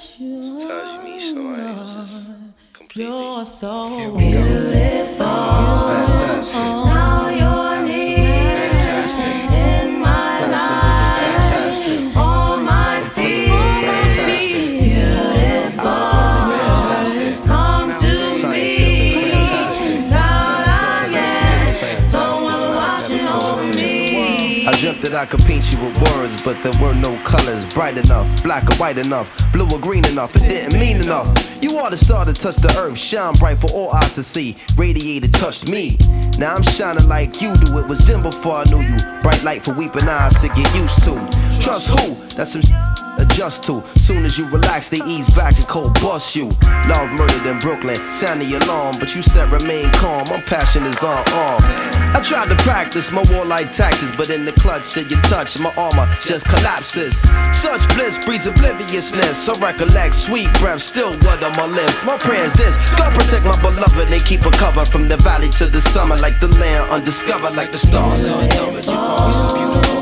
Sometimes you meet somebody who's just completely. You're so beautiful. Fantastic. Now you're near in my life. Fantastic. All my fears. Beautiful. Come to me. Proud I am. Someone watching over me. I dreamt that I could paint you with words, but there were no colors bright enough, black or white enough, blue or green enough. It didn't mean enough. You are the star that touched the earth, shine bright for all eyes to see. Radiated, touched me. Now I'm shining like you do. It was dim before I knew you. Bright light for weeping eyes to get used to. Trust who? That's some adjust to. Soon as you relax, they ease back and cold bust you. Love murdered in Brooklyn, sound the alarm, but you said remain calm. My passion is unarmed. I tried to practice my warlike tactics, but in the clutch of your touch, my armor just collapses. Such bliss breeds obliviousness. So recollect sweet breath, still wet on my lips. My prayer is this: God protect my beloved and keep her covered from the valley to the summer, like the land undiscovered, like the stars unnumbered. You always so beautiful.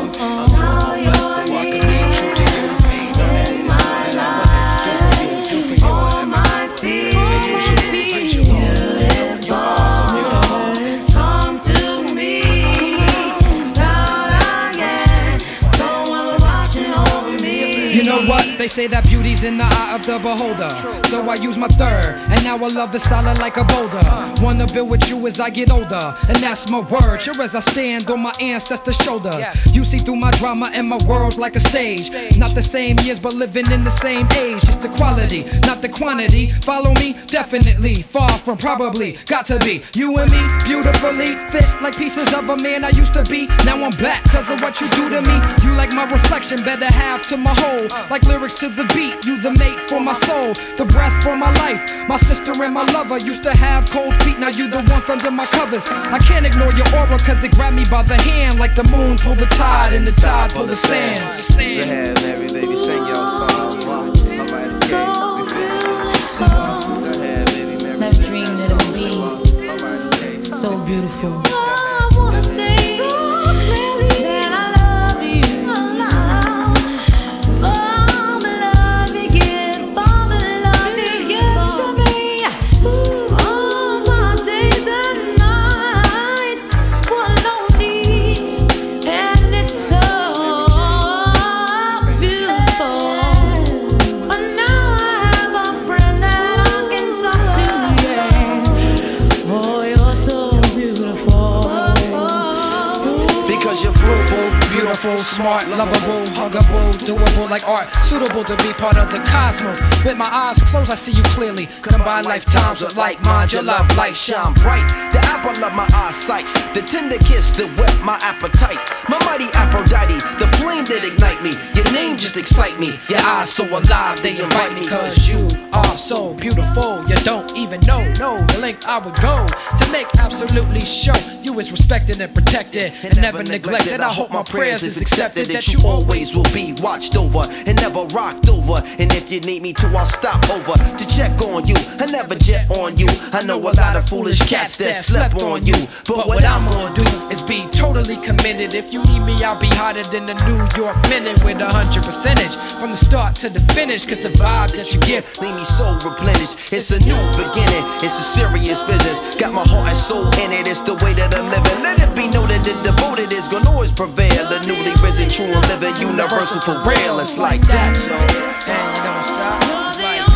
You know what? They say that beauty's in the eye of the beholder. So I use my third, and now our love is solid like a boulder. Wanna build with you as I get older, and that's my word. Sure as I stand on my ancestors' shoulders. You see through my drama and my world like a stage. Not the same years, but living in the same age. It's the quality, not the quantity. Follow me? Definitely. Far from probably. Got to be. You and me, beautifully fit like pieces of a man I used to be. Now I'm back cause of what you do to me. You like my reflection, better have to my whole. Like lyrics to the beat, you the mate for my soul, the breath for my life. My sister and my lover used to have cold feet, now you the one under my covers. I can't ignore your aura cause they grab me by the hand. Like the moon pull the tide and the tide pull the sand. Go ahead, Mary, baby, sing your song. Never dreamed that it would be so beautiful. I wanna say clearly that I love you. All the love you give, all the love you give to me. All my days and nights were lonely, and it's so beautiful. But now I have a friend that I can talk to. Yeah. Oh, you're so beautiful. Because you're fruitful, beautiful, smart, lovable, huggable, doable like art, suitable to be part of the cosmos. With my eyes closed, I see you clearly. Combine lifetimes with like mind, your love light shine bright. The apple of my eyesight, the tender kiss that whet my appetite. My mighty Aphrodite, the flame that ignite me. Your name just excite me. Your eyes so alive, they invite me. Cause you are so beautiful, you don't even know the length I would go to make absolutely sure you is respected and protected and never neglected. I hope my prayers is accepted, that you always will be watched over and never rocked over. And if you need me to, I'll stop over to check on you. I never jet on you. I know a lot of foolish cats that slept on you, but what I'm gonna do is be totally committed. If you need me, I'll be hotter than the New York Minute with 100% from the start to the finish. Cause the vibe that you give leave me so replenished. It's a new beginning, it's a serious business. Got my heart and soul in it, it's the way that I'm living. Let it be noted that devoted is gonna always prevail. The newly risen, true and living, universal for real. It's like that, yo. And you don't stop. It's like